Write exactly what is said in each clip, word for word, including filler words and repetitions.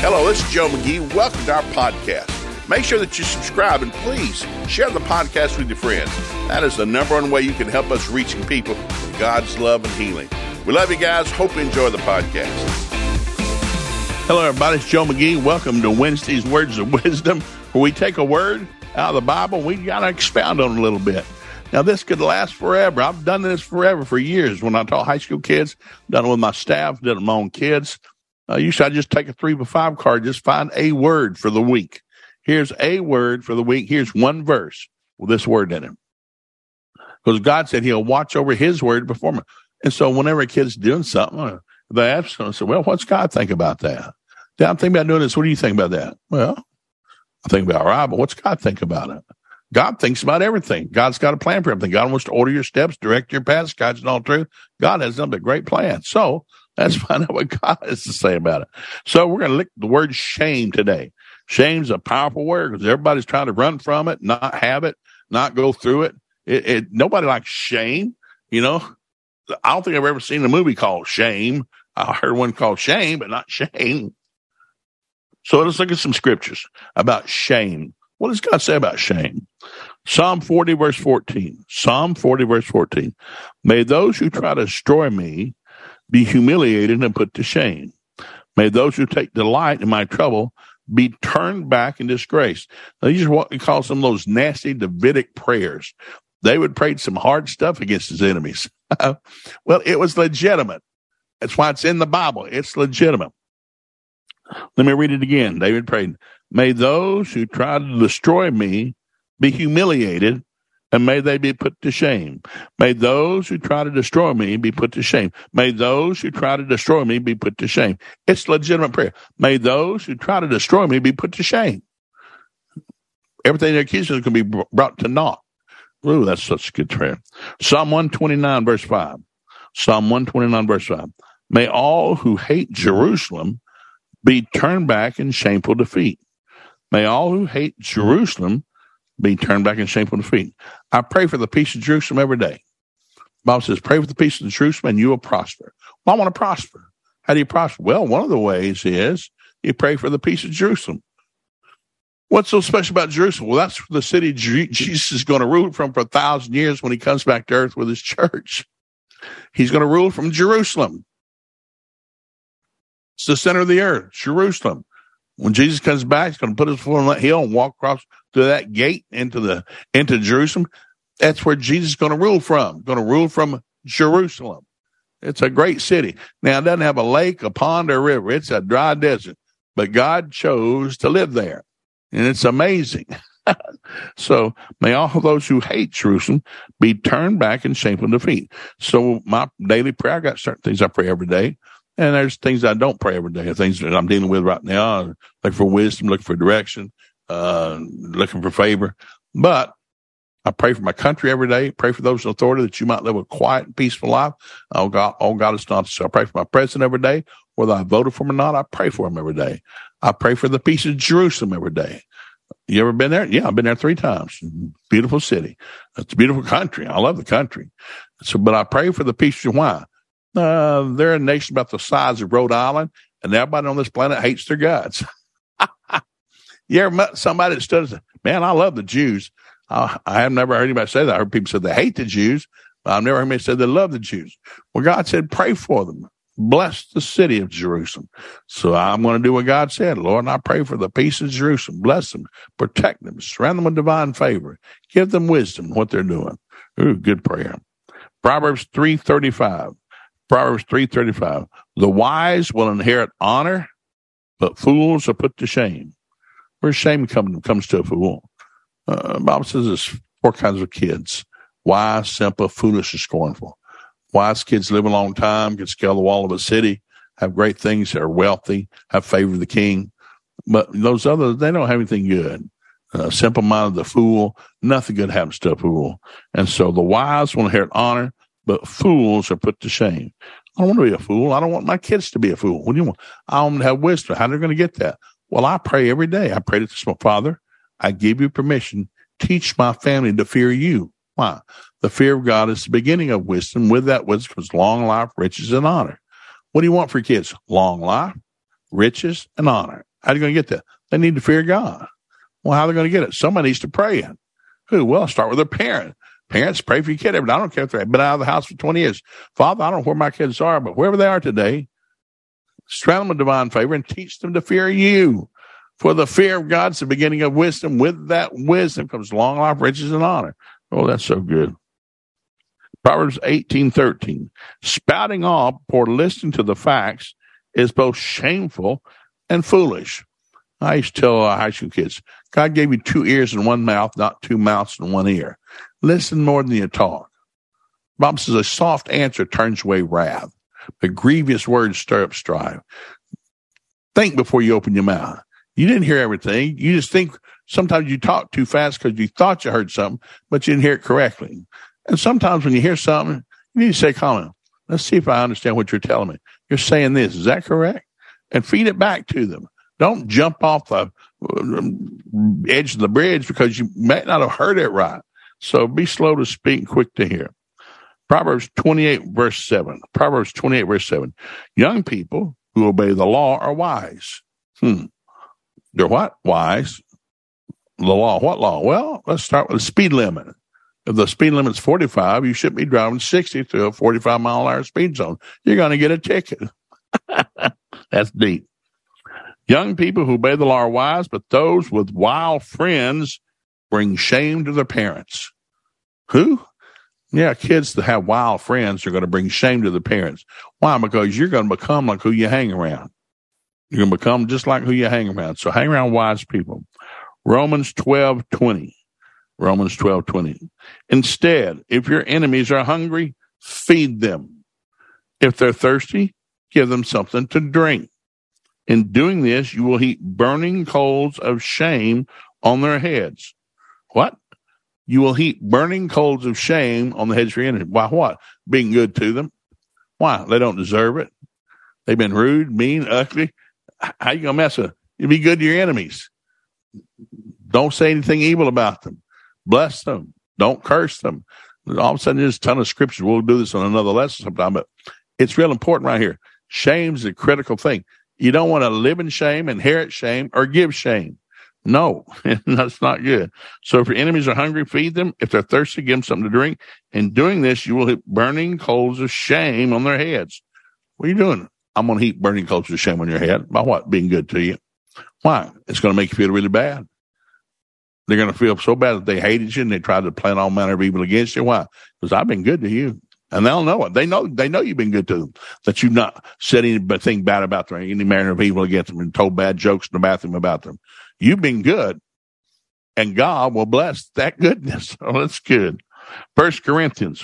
Hello, this is Joe McGee. Welcome to our podcast. Make sure that you subscribe and please share the podcast with your friends. That is the number one way you can help us reaching people with God's love and healing. We love you guys. Hope you enjoy the podcast. Hello, everybody. It's Joe McGee. Welcome to Wednesday's Words of Wisdom, where we take a word out of the Bible. We got to expound on it a little bit. Now, this could last forever. I've done this forever, for years. When I taught high school kids, done it with my staff, done it with my own kids. Uh, usually I just take a three by five card, just find a word for the week. Here's a word for the week. Here's one verse with this word in it. Because God said he'll watch over his word to perform it. And so whenever a kid's doing something, they ask them, say, well, what's God think about that? Yeah, I'm thinking about doing this. What do you think about that? Well, I think about, all right, but what's God think about it? God thinks about everything. God's got a plan for everything. God wants to order your steps, direct your paths, guide you in all truth. God has nothing but great plans. So let's find out what God has to say about it. So we're going to look at the word shame today. Shame's a powerful word because everybody's trying to run from it, not have it, not go through it. It, it. Nobody likes shame. You know, I don't think I've ever seen a movie called Shame. I heard one called Shame, but not Shame. So let's look at some scriptures about shame. What does God say about shame? Psalm forty, verse fourteen. Psalm forty, verse fourteen. May those who try to destroy me be humiliated and put to shame. May those who take delight in my trouble be turned back in disgrace. Now, these are what we call some of those nasty Davidic prayers. David prayed some hard stuff against his enemies. Well, it was legitimate. That's why it's in the Bible. It's legitimate. Let me read it again. David prayed, may those who try to destroy me be humiliated, and may they be put to shame. May those who try to destroy me be put to shame. May those who try to destroy me be put to shame. It's legitimate prayer. May those who try to destroy me be put to shame. Everything they're accusing is going to be brought to naught. Ooh, that's such a good prayer. Psalm one twenty-nine, verse five. Psalm one twenty-nine, verse five. May all who hate Jerusalem be turned back in shameful defeat. May all who hate Jerusalem be turned back in shameful defeat. I pray for the peace of Jerusalem every day. The Bible says, pray for the peace of Jerusalem and you will prosper. Well, I want to prosper. How do you prosper? Well, one of the ways is you pray for the peace of Jerusalem. What's so special about Jerusalem? Well, that's the city Jesus is going to rule from for a thousand years when he comes back to earth with his church. He's going to rule from Jerusalem. It's the center of the earth, Jerusalem. When Jesus comes back, he's going to put his foot on that hill and walk across to that gate into the into Jerusalem. That's where Jesus is going to rule from. Going to rule from Jerusalem. It's a great city. Now, it doesn't have a lake, a pond, or a river. It's a dry desert. But God chose to live there. And it's amazing. So may all those who hate Jerusalem be turned back in shameful defeat. So my daily prayer, I got certain things I pray every day. And there's things I don't pray every day, things that I'm dealing with right now, looking for wisdom, looking for direction, uh, looking for favor. But I pray for my country every day, pray for those in authority that you might live a quiet and peaceful life. Oh, God, oh, God is not so. I pray for my president every day, whether I voted for him or not, I pray for him every day. I pray for the peace of Jerusalem every day. You ever been there? Yeah, I've been there three times. Beautiful city. It's a beautiful country. I love the country. So, but I pray for the peace of why? Uh, they're a nation about the size of Rhode Island, and everybody on this planet hates their gods. You ever met somebody that stood and said, man, I love the Jews. Uh, I have never heard anybody say that. I heard people say they hate the Jews, but I've never heard anybody say they love the Jews. Well, God said, pray for them. Bless the city of Jerusalem. So I'm going to do what God said, Lord, and I pray for the peace of Jerusalem. Bless them, protect them, surround them with divine favor. Give them wisdom in what they're doing. Ooh, good prayer. Proverbs three thirty-five. Proverbs three thirty-five. The wise will inherit honor, but fools are put to shame. Where's shame come, comes to a fool? Uh, the Bible says there's four kinds of kids. Wise, simple, foolish, and scornful. Wise kids live a long time, can scale the wall of a city, have great things, are wealthy, have favor of the king. But those others, they don't have anything good. Uh, simple-minded, the fool, nothing good happens to a fool. And so the wise will inherit honor, but fools are put to shame. I don't want to be a fool. I don't want my kids to be a fool. What do you want? I want them to have wisdom. How are they going to get that? Well, I pray every day. I pray to this, Father, I give you permission. Teach my family to fear you. Why? The fear of God is the beginning of wisdom. With that wisdom comes long life, riches, and honor. What do you want for kids? Long life, riches, and honor. How are they going to get that? They need to fear God. Well, how are they going to get it? Somebody needs to pray. Who? Well, start with their parent. Parents, pray for your kid. I don't care if they've been out of the house for twenty years. Father, I don't know where my kids are, but wherever they are today, surround them with divine favor and teach them to fear you. For the fear of God is the beginning of wisdom. With that wisdom comes long life, riches, and honor. Oh, that's so good. Proverbs eighteen thirteen. Spouting off or listening to the facts is both shameful and foolish. I used to tell uh, high school kids, God gave you two ears and one mouth, not two mouths and one ear. Listen more than you talk. Bob says a soft answer turns away wrath, but grievous words stir up strife. Think before you open your mouth. You didn't hear everything. You just think sometimes you talk too fast because you thought you heard something, but you didn't hear it correctly. And sometimes when you hear something, you need to say, Colin, let's see if I understand what you're telling me. You're saying this. Is that correct? And feed it back to them. Don't jump off the edge of the bridge because you may not have heard it right. So be slow to speak and quick to hear. Proverbs twenty-eight, verse seven. Proverbs twenty-eight, verse seven. Young people who obey the law are wise. Hmm. They're what? Wise. The law. What law? Well, let's start with the speed limit. If the speed limit's forty-five, you shouldn't be driving sixty through a forty-five mile an hour speed zone. You're going to get a ticket. That's deep. Young people who obey the law are wise, but those with wild friends bring shame to their parents. Who? Yeah, kids that have wild friends are going to bring shame to their parents. Why? Because you're going to become like who you hang around. You're going to become just like who you hang around. So hang around wise people. Romans twelve twenty. Romans twelve twenty. Instead, if your enemies are hungry, feed them. If they're thirsty, give them something to drink. In doing this, you will heap burning coals of shame on their heads. What? You will heap burning coals of shame on the heads of your enemies. Why what? Being good to them. Why? They don't deserve it. They've been rude, mean, ugly. How you going to mess with them? You be good to your enemies. Don't say anything evil about them. Bless them. Don't curse them. All of a sudden, there's a ton of scriptures. We'll do this on another lesson sometime, but it's real important right here. Shame's a critical thing. You don't want to live in shame, inherit shame, or give shame. No, that's not good. So if your enemies are hungry, feed them. If they're thirsty, give them something to drink. In doing this, you will heap burning coals of shame on their heads. What are you doing? I'm going to heap burning coals of shame on your head. By what? Being good to you. Why? It's going to make you feel really bad. They're going to feel so bad that they hated you and they tried to plan all manner of evil against you. Why? Because I've been good to you. And they'll know it. They know they know you've been good to them, that you've not said anything bad about them, any manner of evil against them, and told bad jokes in the bathroom about them. You've been good, and God will bless that goodness. Oh, that's good. First Corinthians.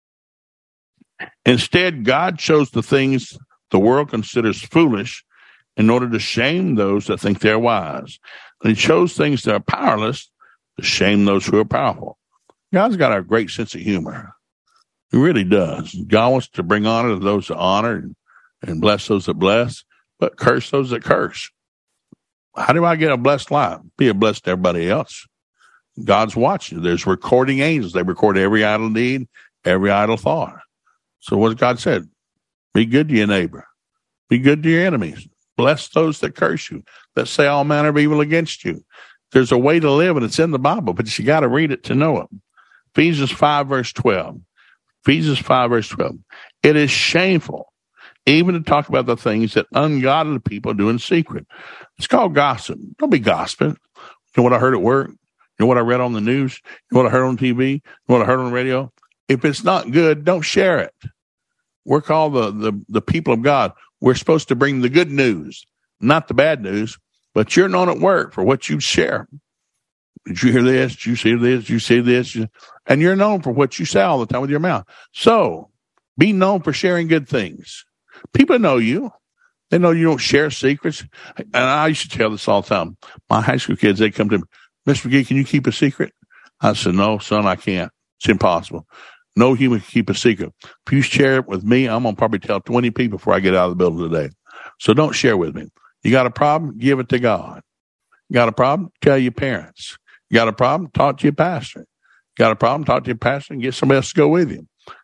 Instead, God chose the things the world considers foolish in order to shame those that think they're wise. And he chose things that are powerless to shame those who are powerful. God's got a great sense of humor. He really does. God wants to bring honor to those that honor and, and bless those that bless, but curse those that curse. How do I get a blessed life? Be a blessed to everybody else. God's watching. There's recording angels. They record every idle deed, every idle thought. So what God said, be good to your neighbor. Be good to your enemies. Bless those that curse you, that say all manner of evil against you. There's a way to live, and it's in the Bible, but you got to read it to know it. Ephesians five, verse twelve. Ephesians five, verse twelve. It is shameful even to talk about the things that ungodly people do in secret. It's called gossip. Don't be gossiping. You know what I heard at work? You know what I read on the news? You know what I heard on T V? You know what I heard on the radio? If it's not good, don't share it. We're called the, the, the people of God. We're supposed to bring the good news, not the bad news, but you're known at work for what you share. Did you hear this? Did you see this? Did you see this? And you're known for what you say all the time with your mouth. So be known for sharing good things. People know you. They know you don't share secrets. And I used to tell this all the time. My high school kids, they come to me, Mister McGee, can you keep a secret? I said, no, son, I can't. It's impossible. No human can keep a secret. If you share it with me, I'm going to probably tell twenty people before I get out of the building today. So don't share with me. You got a problem? Give it to God. You got a problem? Tell your parents. You got a problem? Talk to your pastor. You got a problem? Talk to your pastor and get somebody else to go with you.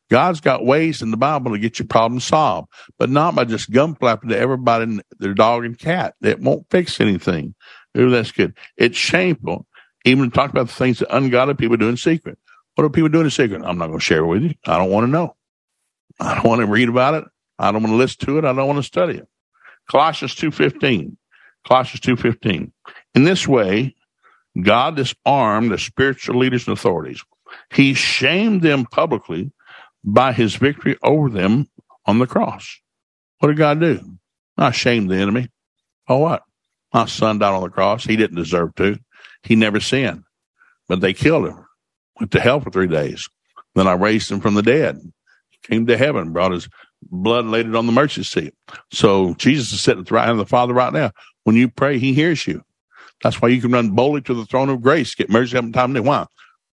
God's got ways in the Bible to get your problem solved, but not by just gum flapping to everybody and their dog and cat. It won't fix anything. Ooh, that's good. It's shameful even to talk about the things that ungodly people do in secret. What are people doing in secret? I'm not going to share it with you. I don't want to know. I don't want to read about it. I don't want to listen to it. I don't want to study it. Colossians two fifteen. Colossians two fifteen. In this way, God disarmed the spiritual leaders and authorities. He shamed them publicly by his victory over them on the cross. What did God do? Not shame the enemy. Oh, what? My son died on the cross. He didn't deserve to. He never sinned. But they killed him. Went to hell for three days. Then I raised him from the dead. He came to heaven, brought his blood and laid it on the mercy seat. So Jesus is sitting at the right hand of the Father right now. When you pray, he hears you. That's why you can run boldly to the throne of grace, get mercy every time they want.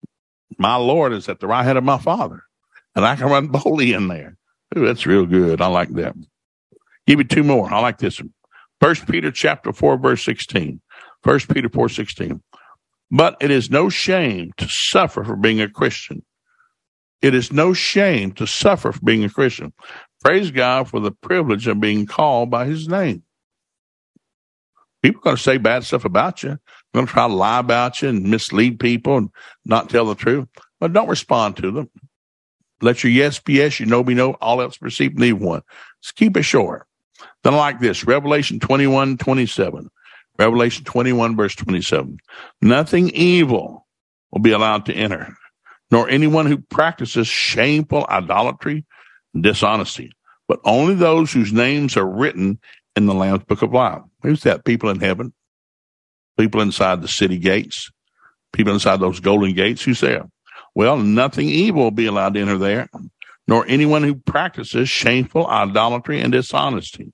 My Lord is at the right hand of my Father, and I can run boldly in there. Ooh, that's real good. I like that. Give you two more. I like this one. First Peter chapter four, verse sixteen. First Peter four, sixteen. But it is no shame to suffer for being a Christian. It is no shame to suffer for being a Christian. Praise God for the privilege of being called by his name. People are going to say bad stuff about you. They're going to try to lie about you and mislead people and not tell the truth. But don't respond to them. Let your yes be yes, your no be no, all else proceed, leave one. Just keep it short. Then I like this, Revelation twenty-one, twenty-seven. Revelation twenty-one, verse twenty-seven. Nothing evil will be allowed to enter, nor anyone who practices shameful idolatry and dishonesty, but only those whose names are written in the Lamb's Book of Life. Who's that? People in heaven, people inside the city gates, people inside those golden gates. Who's there? Well, nothing evil will be allowed to enter there, nor anyone who practices shameful idolatry and dishonesty.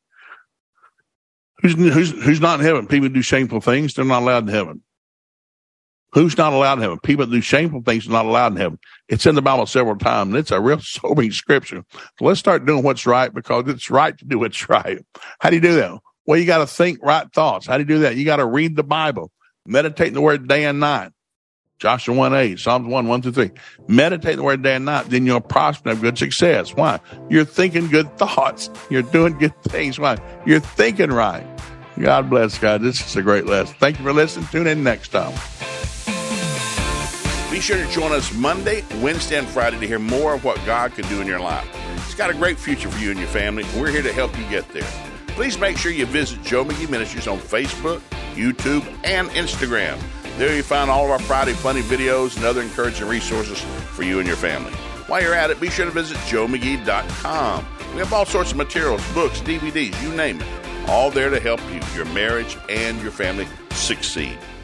Who's, who's, who's not in heaven? People who do shameful things, they're not allowed in heaven. Who's not allowed in heaven? People that do shameful things are not allowed in heaven. It's in the Bible several times, and it's a real sobering scripture. So let's start doing what's right, because it's right to do what's right. How do you do that? Well, you got to think right thoughts. How do you do that? You got to read the Bible. Meditate in the word day and night. Joshua one eight, Psalms one, one through three. Meditate in the word day and night, then you'll prosper and have good success. Why? You're thinking good thoughts. You're doing good things. Why? You're thinking right. God bless, God. This is a great lesson. Thank you for listening. Tune in next time. Be sure to join us Monday, Wednesday, and Friday to hear more of what God can do in your life. He's got a great future for you and your family. We're here to help you get there. Please make sure you visit Joe McGee Ministries on Facebook, YouTube, and Instagram. There you find all of our Friday funny videos and other encouraging resources for you and your family. While you're at it, be sure to visit joe mcgee dot com. We have all sorts of materials, books, D V Ds, you name it, all there to help you, your marriage, and your family succeed.